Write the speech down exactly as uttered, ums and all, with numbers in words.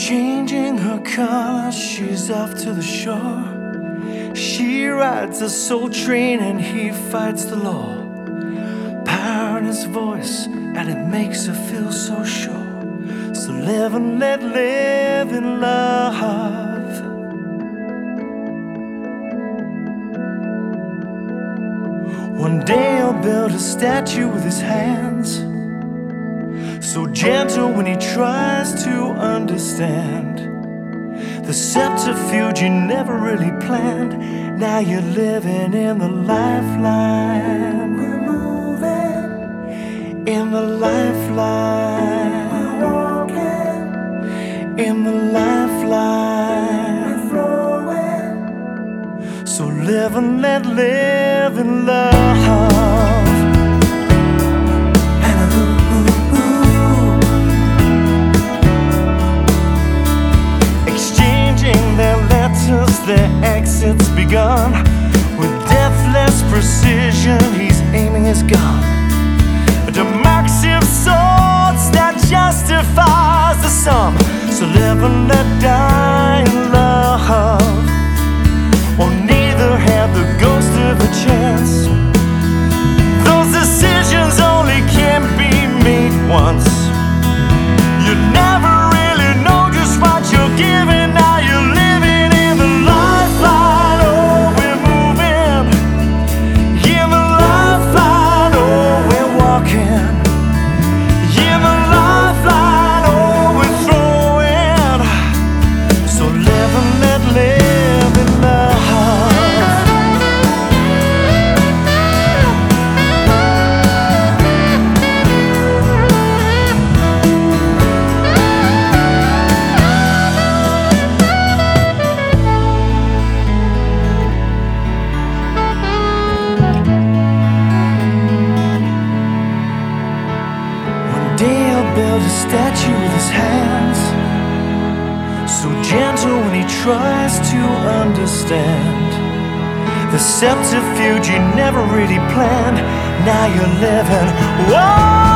Changing her color, she's off to the shore. She rides a soul train and he fights the law. Power in his voice and it makes her feel so sure. So live and let live in love. One day he'll build a statue with his hands, so gentle when he tries to understand. The subterfuge you never really planned. Now you're living in the lifeline. We're moving in the lifeline. We're walking in the lifeline. We're flowing. So live and let live in love. Their exit's begun. With deathless precision, he's aiming his gun. A democracy of sorts that justifies the sum. So live and let die in love. Or neither had the ghost of a chance. Those decisions only can be made once. You never really know just what you're giving. Now you're living. Build a statue with his hands, so gentle when he tries to understand. The subterfuge you never really planned. Now you're living. Whoa!